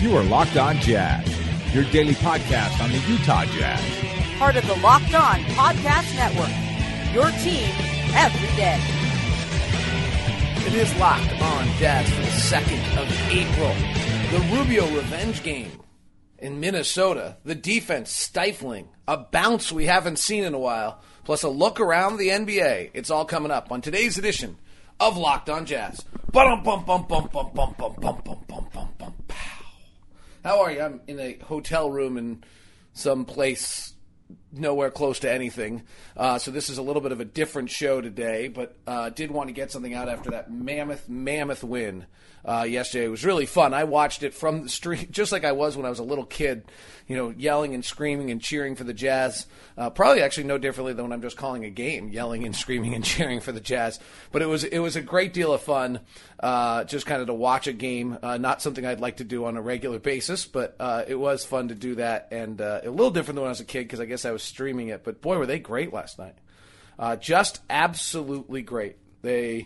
You are Locked On Jazz, your daily podcast on the Utah Jazz. Part of the Locked On Podcast Network, your team every day. It is Locked On Jazz for the 2nd of April. The Rubio revenge game in Minnesota. The defense stifling. A bounce we haven't seen in a while. Plus a look around the NBA. It's all coming up on today's edition of Locked On Jazz. How are you? I'm in a hotel room in some place nowhere close to anything. So this is a little bit of a different show today, but did want to get something out after that mammoth win yesterday. It was really fun. I watched it from the street, just like I was when I was a little kid, yelling and screaming and cheering for the Jazz. Probably actually no differently than when I'm just calling a game, yelling and screaming and cheering for the Jazz. But it was a great deal of fun, just kind of to watch a game. Not something I'd like to do on a regular basis, but it was fun to do that, and a little different than when I was a kid because I guess I was streaming it. But boy, were they great last night. Just absolutely great. The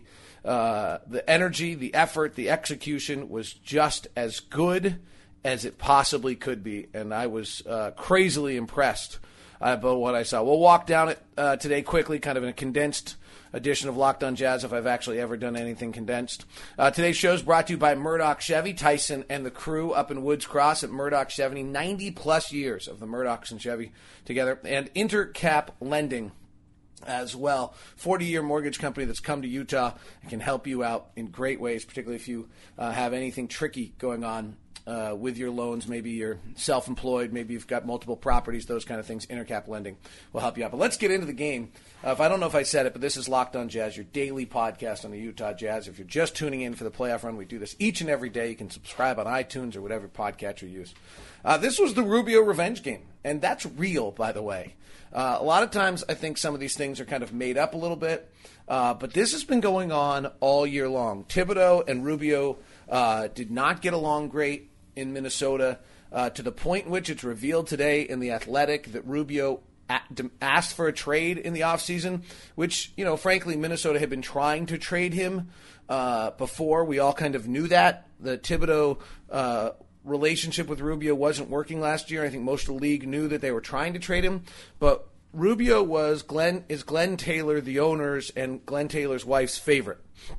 energy, the effort, the execution was just as good as it possibly could be, and I was crazily impressed by what I saw. We'll walk down it today quickly, kind of in a condensed edition of Locked On Jazz, if I've actually ever done anything condensed. Today's show is brought to you by Murdoch Chevy. Tyson and the crew up in Woods Cross at Murdoch Chevy, 90-plus years of the Murdochs and Chevy together, and Intercap Lending as well. 40-year mortgage company that's come to Utah and can help you out in great ways, particularly if you have anything tricky going on with your loans. Maybe you're self-employed, maybe you've got multiple properties, those kind of things. Intercap Lending will help you out. But let's get into the game. I don't know if I said it, but this is Locked On Jazz, your daily podcast on the Utah Jazz. If you're just tuning in for the playoff run, we do this each and every day. You can subscribe on iTunes or whatever podcatcher you use. This was the Rubio revenge game, and that's real, by the way. A lot of times I think some of these things are kind of made up a little bit, but this has been going on all year long. Thibodeau and Rubio did not get along great in Minnesota, to the point in which it's revealed today in The Athletic that Rubio asked for a trade in the offseason, which, frankly, Minnesota had been trying to trade him before. We all kind of knew that. The Thibodeau relationship with Rubio wasn't working last year. I think most of the league knew that they were trying to trade him, but Rubio is Glenn Taylor, the owner's, and Glenn Taylor's wife's favorite.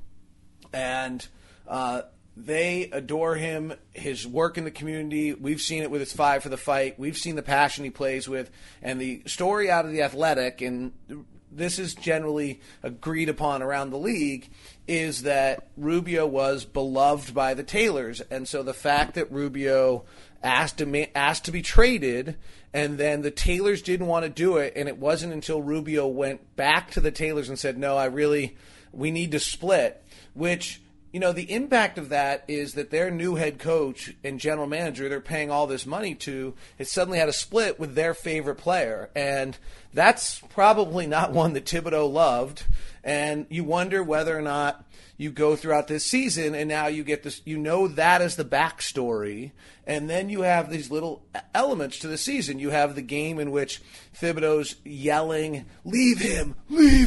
And they adore him, his work in the community. We've seen it with his 5 for the fight. We've seen the passion he plays with. And the story out of The Athletic, and this is generally agreed upon around the league, is that Rubio was beloved by the Taylors. And so the fact that Rubio asked to be traded, and then the Taylors didn't want to do it, and it wasn't until Rubio went back to the Taylors and said, no, we need to split, which, the impact of that is that their new head coach and general manager they're paying all this money to has suddenly had a split with their favorite player. And that's probably not one that Thibodeau loved. And you wonder whether or not you go throughout this season and now you get this, that as the backstory. And then you have these little elements to the season. You have the game in which Thibodeau's yelling, leave him,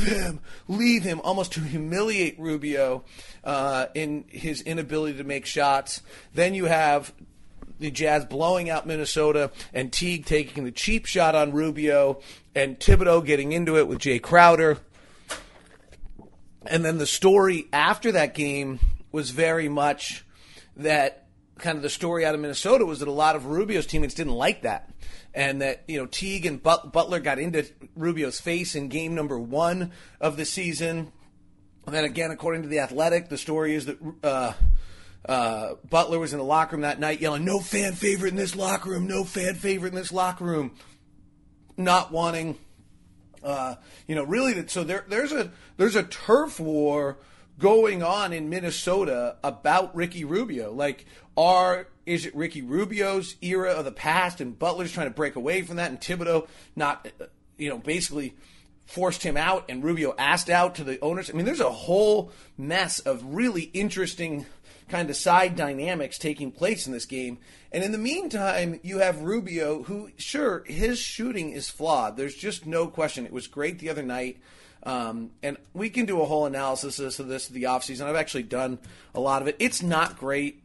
almost to humiliate Rubio in his inability to make shots. Then you have the Jazz blowing out Minnesota and Teague taking the cheap shot on Rubio and Thibodeau getting into it with Jay Crowder. And then the story after that game was very much that kind of the story out of Minnesota was that a lot of Rubio's teammates didn't like that. And that, Teague and Butler got into Rubio's face in game number 1 of the season. And then again, according to The Athletic, the story is that Butler was in the locker room that night yelling, no fan favorite in this locker room, no fan favorite in this locker room. Not wanting... really, so there's a turf war going on in Minnesota about Ricky Rubio. Is it Ricky Rubio's era of the past, and Butler's trying to break away from that, and Thibodeau not, basically forced him out, and Rubio asked out to the owners? I mean, there's a whole mess of really interesting kind of side dynamics taking place in this game. And in the meantime, you have Rubio, who, sure, his shooting is flawed. There's just no question. It was great the other night. And we can do a whole analysis of this the offseason. I've actually done a lot of it. It's not great.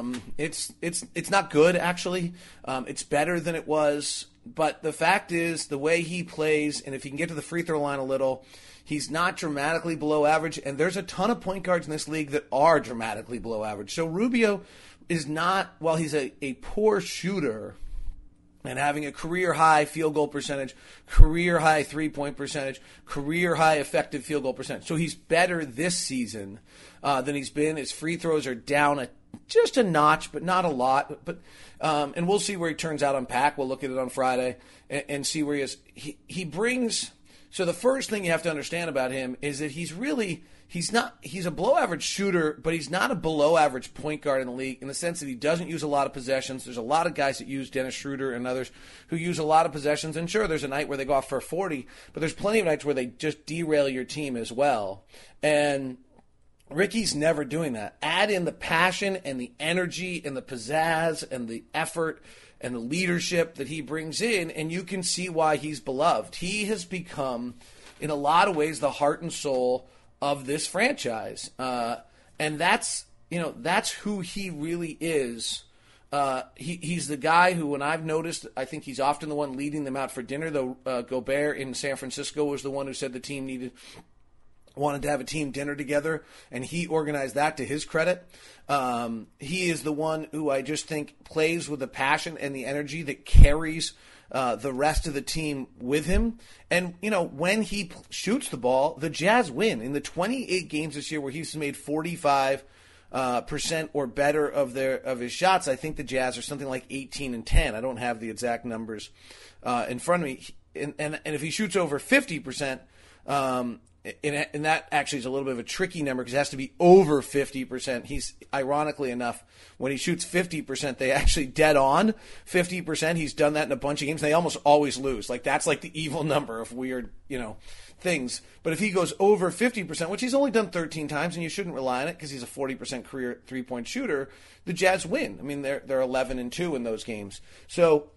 It's not good, actually. It's better than it was. But the fact is, the way he plays, and if he can get to the free throw line a little, he's not dramatically below average. And there's a ton of point guards in this league that are dramatically below average. So Rubio is not, while he's a poor shooter and having a career-high field goal percentage, career-high three-point percentage, career-high effective field goal percentage. So he's better this season than he's been. His free throws are down just a notch, but not a lot. But and we'll see where he turns out on PAC. We'll look at it on Friday and see where he is. He brings – so the first thing you have to understand about him is that he's a below average shooter, but he's not a below average point guard in the league in the sense that he doesn't use a lot of possessions. There's a lot of guys that use Dennis Schroeder and others who use a lot of possessions. And sure, there's a night where they go off for 40, but there's plenty of nights where they just derail your team as well. And Ricky's never doing that. Add in the passion and the energy and the pizzazz and the effort and the leadership that he brings in, and you can see why he's beloved. He has become, in a lot of ways, the heart and soul of this franchise, and that's who he really is. He's the guy who, when I've noticed, I think he's often the one leading them out for dinner. Though Gobert in San Francisco was the one who said the team wanted to have a team dinner together, and he organized that to his credit. He is the one who I just think plays with the passion and the energy that carries the rest of the team with him. And, when he shoots the ball, the Jazz win. In the 28 games this year where he's made 45% or better of his shots, I think the Jazz are something like 18-10. I don't have the exact numbers in front of me. And if he shoots over 50%, and that actually is a little bit of a tricky number because it has to be over 50%. He's, ironically enough, when he shoots 50%, they actually dead on 50%. He's done that in a bunch of games. They almost always lose. That's like the evil number of weird, things. But if he goes over 50%, which he's only done 13 times, and you shouldn't rely on it because he's a 40% career three-point shooter, the Jazz win. I mean, they're 11-2 in those games. So,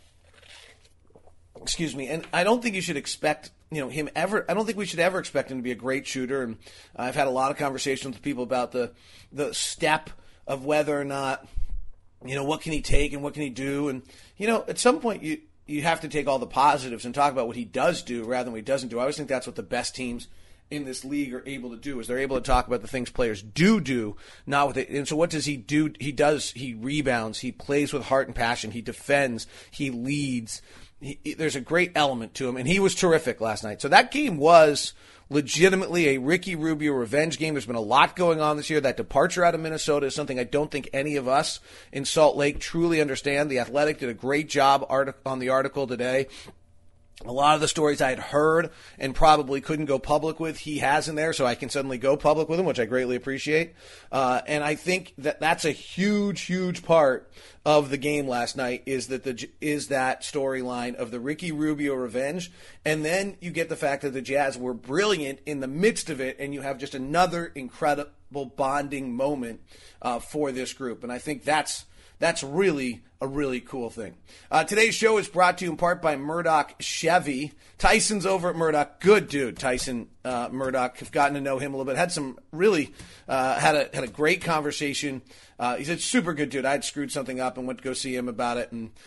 excuse me, and I don't think you should expect him ever. I don't think we should ever expect him to be a great shooter. And I've had a lot of conversations with people about the step of whether or not, what can he take and what can he do. And, at some point you have to take all the positives and talk about what he does do rather than what he doesn't do. I always think that's what the best teams in this league are able to do, is they're able to talk about the things players do, not what they. And so what does he do? He rebounds, he plays with heart and passion, he defends, he leads. There's a great element to him, and he was terrific last night. So that game was legitimately a Ricky Rubio revenge game. There's been a lot going on this year. That departure out of Minnesota is something I don't think any of us in Salt Lake truly understand. The Athletic did a great job on the article today. A lot of the stories I had heard and probably couldn't go public with, he has in there, so I can suddenly go public with him, which I greatly appreciate. And I think that's a huge, huge part of the game last night is that storyline of the Ricky Rubio revenge. And then you get the fact that the Jazz were brilliant in the midst of it, and you have just another incredible bonding moment for this group. And I think that's really a really cool thing. Today's show is brought to you in part by Murdoch Chevy. Tyson's over at Murdoch. Good dude, Tyson Murdoch. Have gotten to know him a little bit. Had some really had a great conversation. He's a super good dude. I had screwed something up and went to go see him about it, and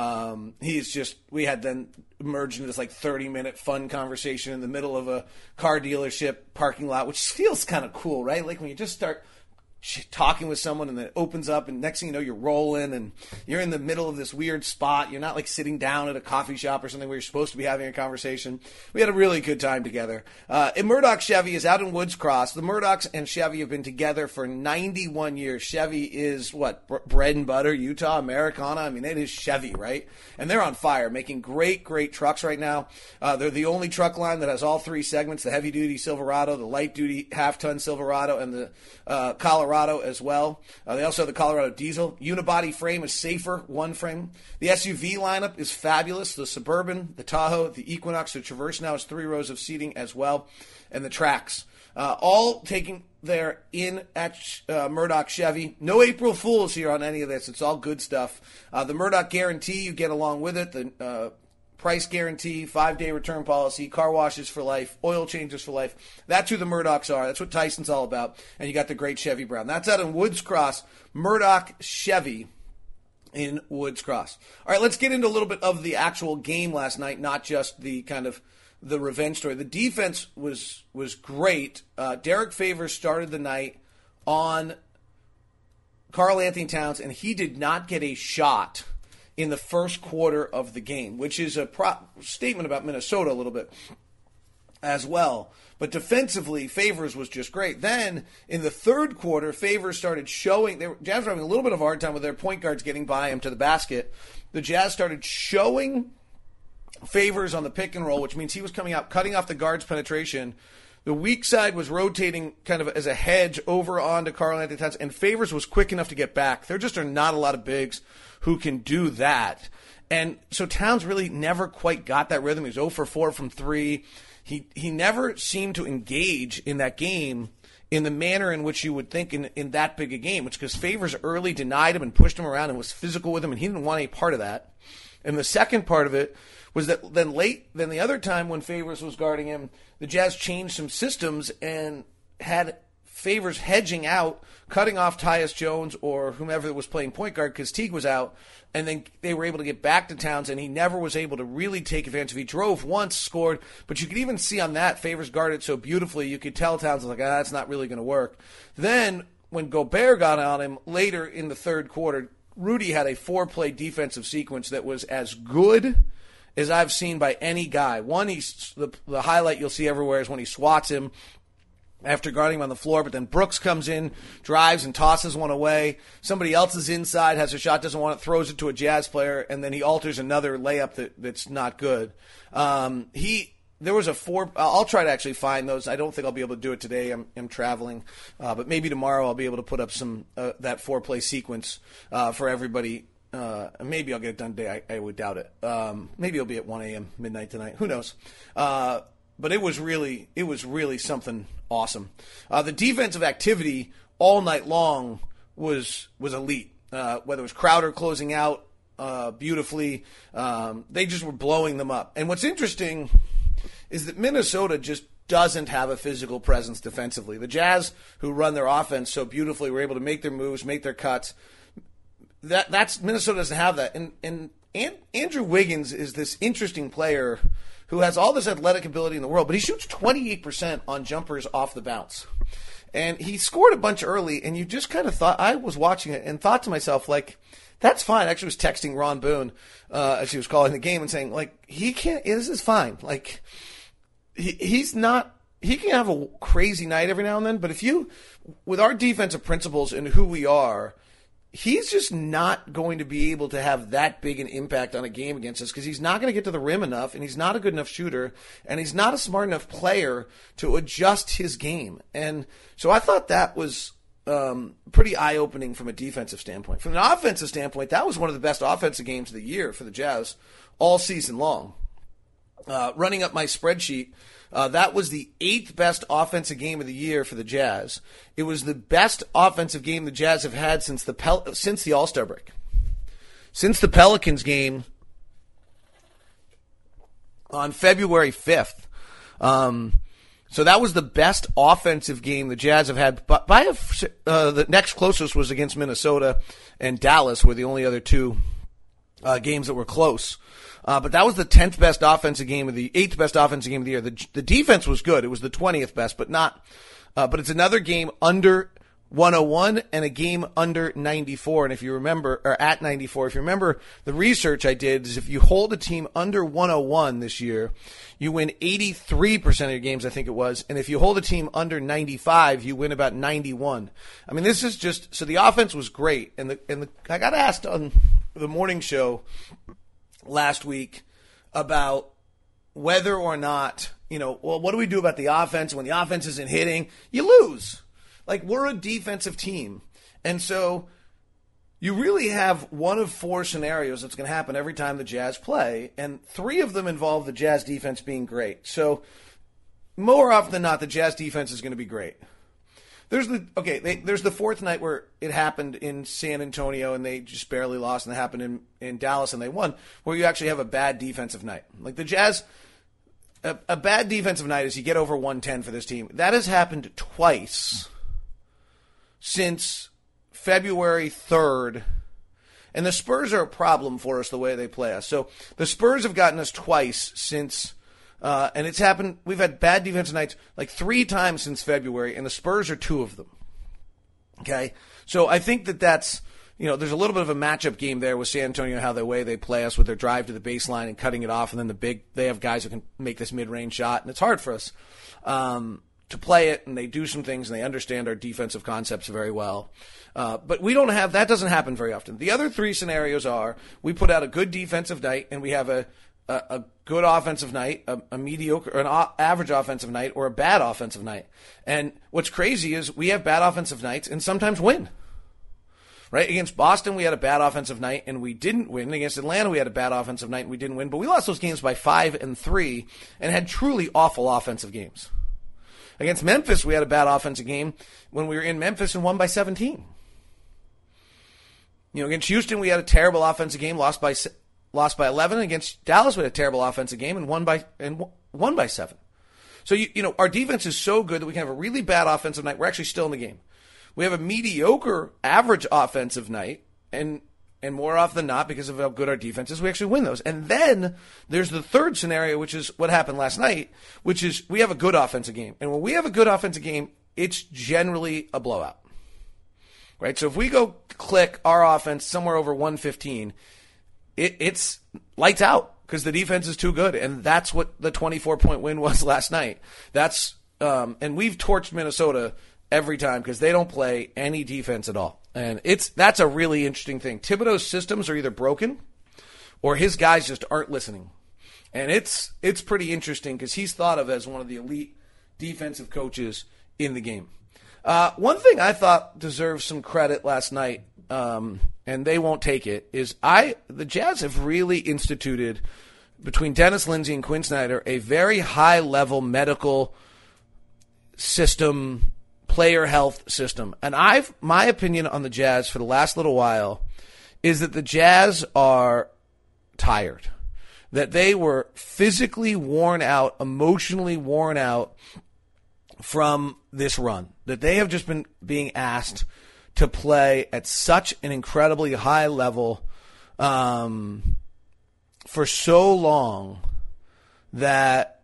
we had then merged into this 30-minute fun conversation in the middle of a car dealership parking lot, which feels kind of cool, right? Like when you just start talking with someone and then it opens up and next thing you know you're rolling and you're in the middle of this weird spot. You're not sitting down at a coffee shop or something where you're supposed to be having a conversation. We had a really good time together. And Murdoch Chevy is out in Woods Cross. The Murdochs and Chevy have been together for 91 years. Chevy is bread and butter, Utah, Americana. I mean, it is Chevy, right? And they're on fire, making great, great trucks right now. They're the only truck line that has all three segments, the heavy-duty Silverado, the light-duty half-ton Silverado, and the Colorado as well. They also have the Colorado Diesel. Unibody frame is safer, one frame. The SUV lineup is fabulous. The Suburban, the Tahoe, the Equinox, the Traverse now has 3 rows of seating as well, and the Trax. All taking there in at Murdoch Chevy. No April Fools here on any of this. It's all good stuff. The Murdoch guarantee you get along with it. The price guarantee, 5-day return policy, car washes for life, oil changes for life. That's who the Murdochs are. That's what Tyson's all about. And you got the great Chevy Brown. That's out in Woods Cross, Murdoch Chevy in Woods Cross. All right, let's get into a little bit of the actual game last night, not just the kind of the revenge story. The defense was great. Derek Favors started the night on Karl-Anthony Towns, and he did not get a shot in the first quarter of the game, which is a statement about Minnesota a little bit as well. But defensively, Favors was just great. Then, in the third quarter, Favors started showing. Jazz were having a little bit of a hard time with their point guards getting by him to the basket. The Jazz started showing Favors on the pick and roll, which means he was coming out, cutting off the guard's penetration. The weak side was rotating kind of as a hedge over onto Karl-Anthony Towns, and Favors was quick enough to get back. There just are not a lot of bigs who can do that. And so Towns really never quite got that rhythm. He was 0 for 4 from 3. He never seemed to engage in that game in the manner in which you would think in that big a game, which because Favors early denied him and pushed him around and was physical with him, and he didn't want any part of that. And the second part of it was that then the other time when Favors was guarding him, the Jazz changed some systems and had Favors hedging out, cutting off Tyus Jones or whomever was playing point guard because Teague was out, and then they were able to get back to Towns, and he never was able to really take advantage of it. He drove once, scored, but you could even see on that, Favors guarded so beautifully, you could tell Towns was like, that's not really going to work. Then when Gobert got on him later in the third quarter, Rudy had a 4-play defensive sequence that was as good as I've seen by any guy. One, the highlight you'll see everywhere is when he swats him after guarding him on the floor, but then Brooks comes in, drives, and tosses one away. Somebody else is inside, has a shot, doesn't want it, throws it to a Jazz player, and then he alters another layup that's not good. There was a 4. I'll try to actually find those. I don't think I'll be able to do it today. I'm traveling, but maybe tomorrow I'll be able to put up some that 4-play sequence for everybody. Maybe I'll get it done today. I would doubt it. Maybe it'll be at 1 a.m. midnight tonight. Who knows? But it was really something awesome. The defensive activity all night long was elite. Whether it was Crowder closing out beautifully, they just were blowing them up. And what's interesting is that Minnesota just doesn't have a physical presence defensively. The Jazz, who run their offense so beautifully, were able to make their moves, make their cuts. That's Minnesota doesn't have that. And Andrew Wiggins is this interesting player who has all this athletic ability in the world, but he shoots 28% on jumpers off the bounce. And he scored a bunch early, and you just kind of thought, I was watching it and thought to myself, like, that's fine. I actually was texting Ron Boone as he was calling the game and saying, like, this is fine. Like, he's not, he can have a crazy night every now and then, but with our defensive principles and who we are, he's just not going to be able to have that big an impact on a game against us because he's not going to get to the rim enough, and he's not a good enough shooter, and he's not a smart enough player to adjust his game. And so I thought that was pretty eye-opening from a defensive standpoint. From an offensive standpoint, that was one of the best offensive games of the year for the Jazz all season long. Running up my spreadsheet, that was the 8th best offensive game of the year for the Jazz. It was the best offensive game the Jazz have had since the All-Star break. Since the Pelicans game on February 5th. So that was the best offensive game the Jazz have had. But the next closest was against Minnesota and Dallas, were the only other two games that were close. But that was the 10th best offensive game of the 8th best offensive game of the year. The defense was good. It was the 20th best, but not. But it's another game under 101 and a game under 94. And if you remember, or at 94, if you remember, the research I did is if you hold a team under 101 this year, you win 83% of your games, I think it was. And if you hold a team under 95, you win about 91. I mean, this is just, so the offense was great. And I got asked on the morning show last week about whether or not, what do we do about the offense when the offense isn't hitting? You lose. Like, we're a defensive team. And so you really have one of 4 scenarios that's going to happen every time the Jazz play, and 3 of them involve the Jazz defense being great. So more often than not, the Jazz defense is going to be great. there's the fourth night where it happened in San Antonio and they just barely lost, and it happened in Dallas and they won, where you actually have a bad defensive night. Like the Jazz, a bad defensive night is you get over 110 for this team. That has happened twice since February 3rd. And the Spurs are a problem for us the way they play us. So the Spurs have gotten us twice since, and it's happened. We've had bad defensive nights like 3 times since February, and the Spurs are 2 of them. Okay? So I think that's, there's a little bit of a matchup game there with San Antonio, how the way they play us with their drive to the baseline and cutting it off, and then they have guys who can make this mid-range shot, and it's hard for us to play it, and they do some things, and they understand our defensive concepts very well. But we don't have, that doesn't happen very often. The other 3 scenarios are, we put out a good defensive night, and we have a good offensive night, a mediocre, or an average offensive night, or a bad offensive night. And what's crazy is we have bad offensive nights and sometimes win. Right? Against Boston, we had a bad offensive night, and we didn't win. Against Atlanta, we had a bad offensive night, and we didn't win. But we lost those games by 5 and 3 and had truly awful offensive games. Against Memphis, we had a bad offensive game when we were in Memphis and won by 17. Against Houston, we had a terrible offensive game, lost by 11. Against Dallas, we had a terrible offensive game and won by 7. So our defense is so good that we can have a really bad offensive night. We're actually still in the game. We have a mediocre average offensive night, and more often than not, because of how good our defense is, we actually win those. And then there's the third scenario, which is what happened last night, which is we have a good offensive game. And when we have a good offensive game, it's generally a blowout. Right? So if we go click our offense somewhere over 115, it's lights out because the defense is too good. And that's what the 24-point win was last night. And we've torched Minnesota every time because they don't play any defense at all. And that's a really interesting thing. Thibodeau's systems are either broken or his guys just aren't listening. And it's pretty interesting because he's thought of as one of the elite defensive coaches in the game. One thing I thought deserves some credit last night, and they won't take it, is the Jazz have really instituted, between Dennis Lindsey and Quinn Snyder, a very high-level medical system, player health system. And my opinion on the Jazz for the last little while is that the Jazz are tired, that they were physically worn out, emotionally worn out from this run, that they have just been being asked to play at such an incredibly high level for so long that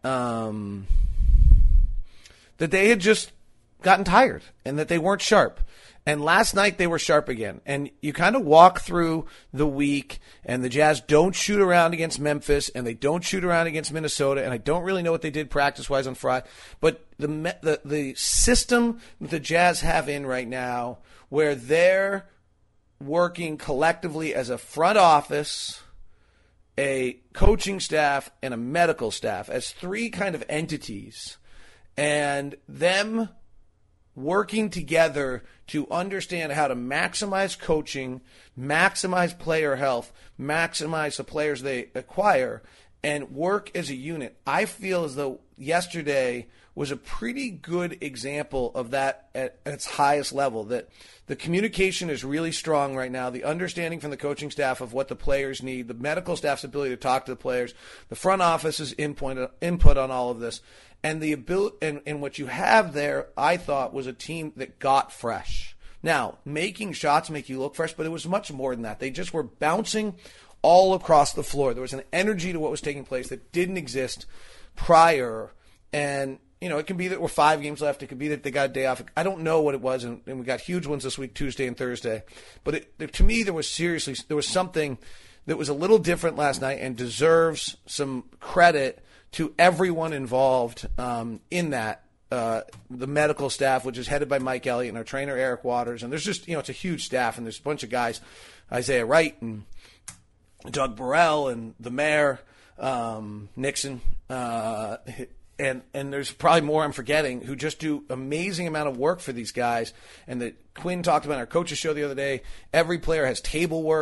that they had just gotten tired and that they weren't sharp. And last night they were sharp again. And you kind of walk through the week, and the Jazz don't shoot around against Memphis, and they don't shoot around against Minnesota, and I don't really know what they did practice-wise on Friday. But the system that the Jazz have in right now, where they're working collectively as a front office, a coaching staff, and a medical staff, as 3 kind of entities, and them working together to understand how to maximize coaching, maximize player health, maximize the players they acquire, and work as a unit. I feel as though yesterday was a pretty good example of that at its highest level, that the communication is really strong right now, the understanding from the coaching staff of what the players need, the medical staff's ability to talk to the players, the front office's input on all of this. And the ability, and what you have there, I thought, was a team that got fresh. Now, making shots make you look fresh, but it was much more than that. They just were bouncing all across the floor. There was an energy to what was taking place that didn't exist prior. And, it can be that we're 5 games left. It could be that they got a day off. I don't know what it was, and we got huge ones this week, Tuesday and Thursday. But to me, there was something that was a little different last night and deserves some credit to everyone involved in that, the medical staff, which is headed by Mike Elliott, and our trainer, Eric Waters. And there's just, it's a huge staff, and there's a bunch of guys, Isaiah Wright and Doug Burrell and the mayor, Nixon, and there's probably more I'm forgetting, who just do amazing amount of work for these guys. And that Quinn talked about in our coaches show the other day, every player has table work.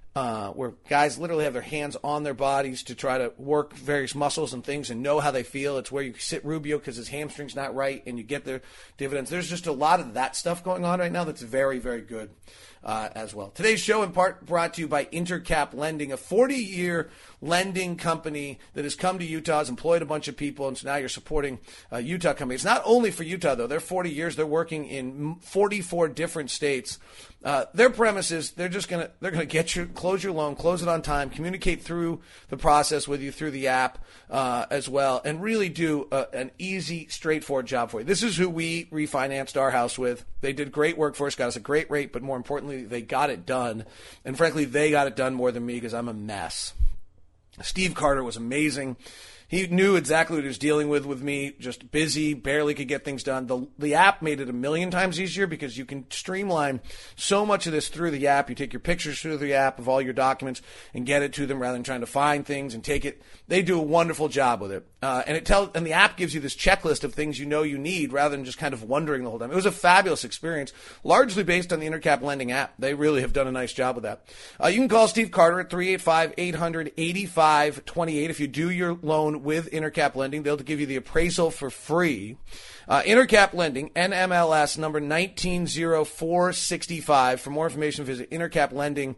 where guys literally have their hands on their bodies to try to work various muscles and things and know how they feel. It's where you sit Rubio because his hamstring's not right and you get their dividends. There's just a lot of that stuff going on right now that's very, very good as well. Today's show in part brought to you by Intercap Lending, a 40-year lending company that has come to Utah, has employed a bunch of people, and so now you're supporting a Utah company. It's not only for Utah, though. They're 40 years. They're working in 44 different states. Their premise is they're gonna get you, close your loan, close it on time, communicate through the process with you through the app as well, and really do an easy, straightforward job for you. This is who we refinanced our house with. They did great work for us, got us a great rate, but more importantly, they got it done. And frankly, they got it done more than me because I'm a mess. Steve Carter was amazing. He knew exactly what he was dealing with me, just busy, barely could get things done. The app made it a million times easier because you can streamline so much of this through the app. You take your pictures through the app of all your documents and get it to them rather than trying to find things and take it. They do a wonderful job with it. And the app gives you this checklist of things you know you need rather than just kind of wondering the whole time. It was a fabulous experience, largely based on the Intercap Lending app. They really have done a nice job with that. You can call Steve Carter at 385-800-8528 if you do your loan with Intercap Lending. They'll give you the appraisal for free. Intercap Lending, NMLS number 190465. For more information, visit intercaplending.com.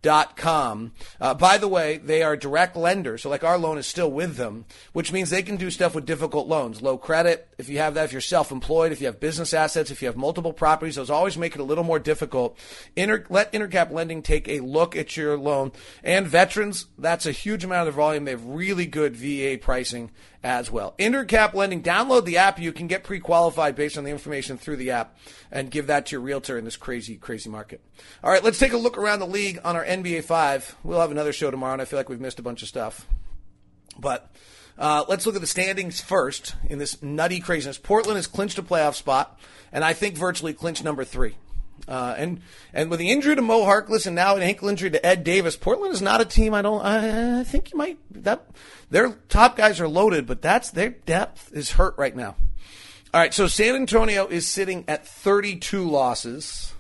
By the way, they are direct lenders, so like our loan is still with them, which means they can do stuff with difficult loans. Low credit, if you have that, if you're self-employed, if you have business assets, if you have multiple properties, those always make it a little more difficult. Let Intercap Lending take a look at your loan. And veterans, that's a huge amount of their volume. They have really good VA pricing as well. Intercap Lending, download the app. You can get pre-qualified based on the information through the app and give that to your realtor in this crazy, crazy market. All right, let's take a look around the league on our NBA 5. We'll have another show tomorrow, and I feel like we've missed a bunch of stuff. But let's look at the standings first in this nutty craziness. Portland has clinched a playoff spot, and I think virtually clinched number 3. And with the injury to Mo Harkless and now an ankle injury to Ed Davis, Portland is not a team I think you might, their top guys are loaded, but their depth is hurt right now. All right, so San Antonio is sitting at 32 losses.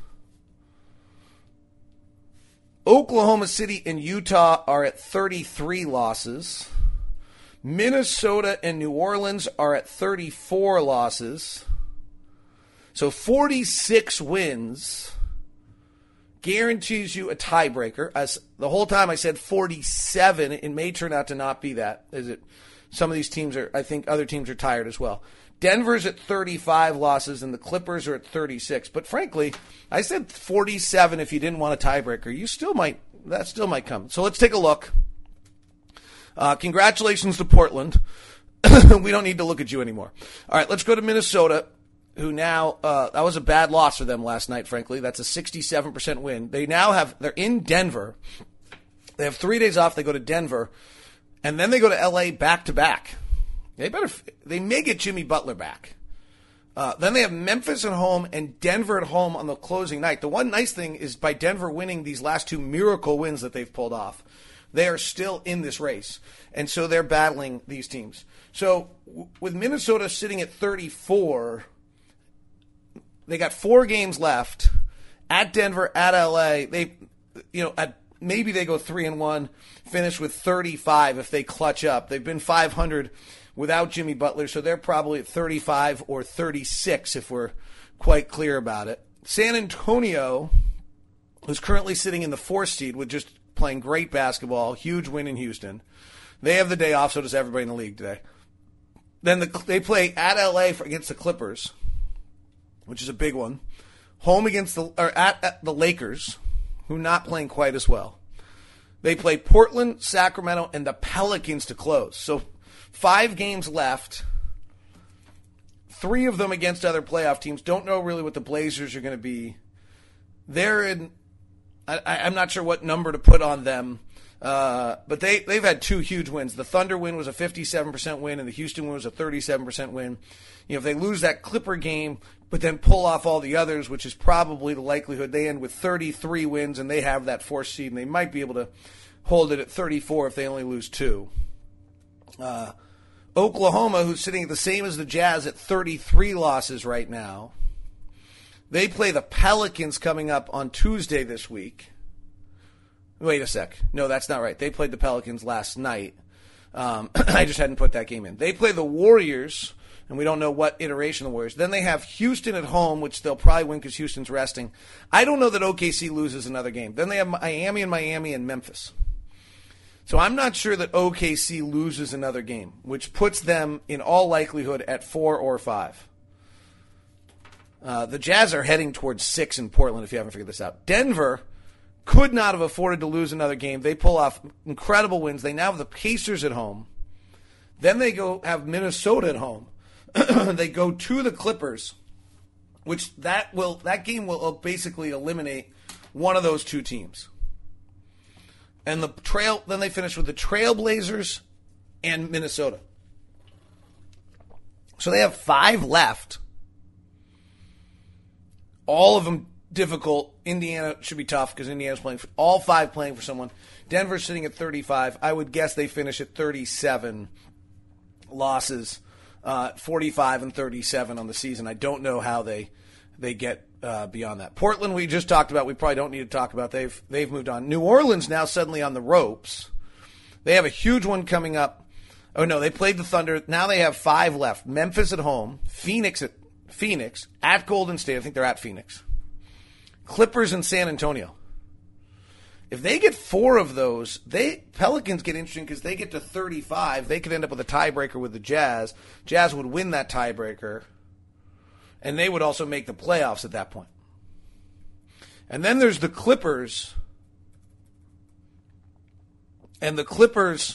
Oklahoma City and Utah are at 33 losses. Minnesota and New Orleans are at 34 losses. So 46 wins guarantees you a tiebreaker. As the whole time I said 47, it may turn out to not be that. Some of these teams I think other teams are tired as well. Denver's at 35 losses and the Clippers are at 36. But frankly, I said 47 if you didn't want a tiebreaker. That still might come. So let's take a look. Congratulations to Portland. We don't need to look at you anymore. All right, let's go to Minnesota, who now, that was a bad loss for them last night, frankly. That's a 67% win. They're in Denver. They have 3 days off. They go to Denver, and then they go to L.A. back-to-back. They may get Jimmy Butler back. Then they have Memphis at home and Denver at home on the closing night. The one nice thing is by Denver winning these last 2 miracle wins that they've pulled off, they are still in this race. And so they're battling these teams. So with Minnesota sitting at 34, they got 4 games left at Denver, at LA. Maybe they go 3-1, finish with 35 if they clutch up. They've been 500 without Jimmy Butler, so they're probably at 35 or 36 if we're quite clear about it. San Antonio, who's currently sitting in the 4th seed with just playing great basketball, huge win in Houston. They have the day off, so does everybody in the league today. Then they play at LA against the Clippers, which is a big one. Home against at the Lakers, who are not playing quite as well. They play Portland, Sacramento, and the Pelicans to close. So 5 games left. 3 of them against other playoff teams. Don't know really what the Blazers are going to be. They're in. I'm not sure what number to put on them. But they've had 2 huge wins. The Thunder win was a 57% win, and the Houston win was a 37% win. If they lose that Clipper game, but then pull off all the others, which is probably the likelihood, they end with 33 wins, and they have that 4th seed, and they might be able to hold it at 34 if they only lose 2. Oklahoma, who's sitting at the same as the Jazz at 33 losses right now, they play the Pelicans coming up on Tuesday this week. Wait a sec. No, that's not right. They played the Pelicans last night. I just hadn't put that game in. They play the Warriors, and we don't know what iteration of the Warriors. Then they have Houston at home, which they'll probably win because Houston's resting. I don't know that OKC loses another game. Then they have Miami and Memphis. So I'm not sure that OKC loses another game, which puts them in all likelihood at 4 or 5. The Jazz are heading towards 6 in Portland, if you haven't figured this out. Denver could not have afforded to lose another game. They pull off incredible wins. They now have the Pacers at home. Then they go have Minnesota at home. They go to the Clippers, which that game will basically eliminate one of those two teams. And then they finish with the Trailblazers and Minnesota. So they have 5 left. All of them difficult. Indiana should be tough because Indiana's playing all 5 playing for someone. Denver's sitting at 35. I would guess they finish at 37 losses. 45 and 37 on the season. I don't know how they get beyond that. Portland, we just talked about. We probably don't need to talk about. They've moved on. New Orleans now suddenly on the ropes. They have a huge one coming up. Oh no, they played the Thunder. Now they have 5 left. Memphis at home. Phoenix at Golden State. I think they're at Phoenix. Clippers and San Antonio. If they get 4 of those, Pelicans get interesting because they get to 35. They could end up with a tiebreaker with the Jazz. Jazz would win that tiebreaker, and they would also make the playoffs at that point. And then there's the Clippers, and the Clippers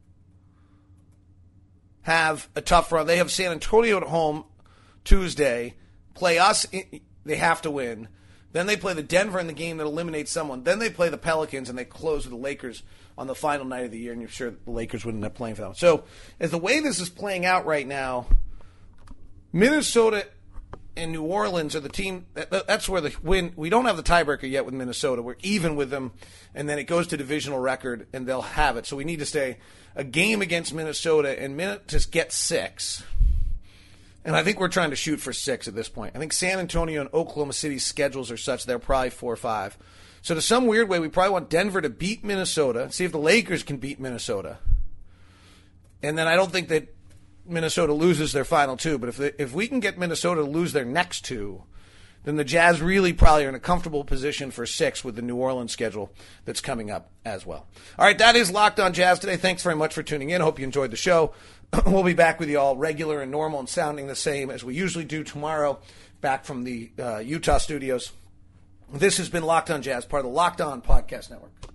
have a tough run. They have San Antonio at home Tuesday. Play us. They have to win. Then they play the Denver in the game that eliminates someone. Then they play the Pelicans, and they close with the Lakers on the final night of the year, and you're sure the Lakers would end up playing for them. So as the way this is playing out right now, Minnesota and New Orleans are the team. That's where the win. We don't have the tiebreaker yet with Minnesota. We're even with them, and then it goes to divisional record, and they'll have it. So we need to stay a game against Minnesota, and just get 6. And I think we're trying to shoot for 6 at this point. I think San Antonio and Oklahoma City's schedules are such they're probably 4 or 5. So to some weird way, we probably want Denver to beat Minnesota, see if the Lakers can beat Minnesota. And then I don't think that Minnesota loses their final 2. But if we can get Minnesota to lose their next 2, then the Jazz really probably are in a comfortable position for 6 with the New Orleans schedule that's coming up as well. All right, that is Locked On Jazz today. Thanks very much for tuning in. Hope you enjoyed the show. We'll be back with you all regular and normal and sounding the same as we usually do tomorrow, back from the Utah studios. This has been Locked On Jazz, part of the Locked On Podcast Network.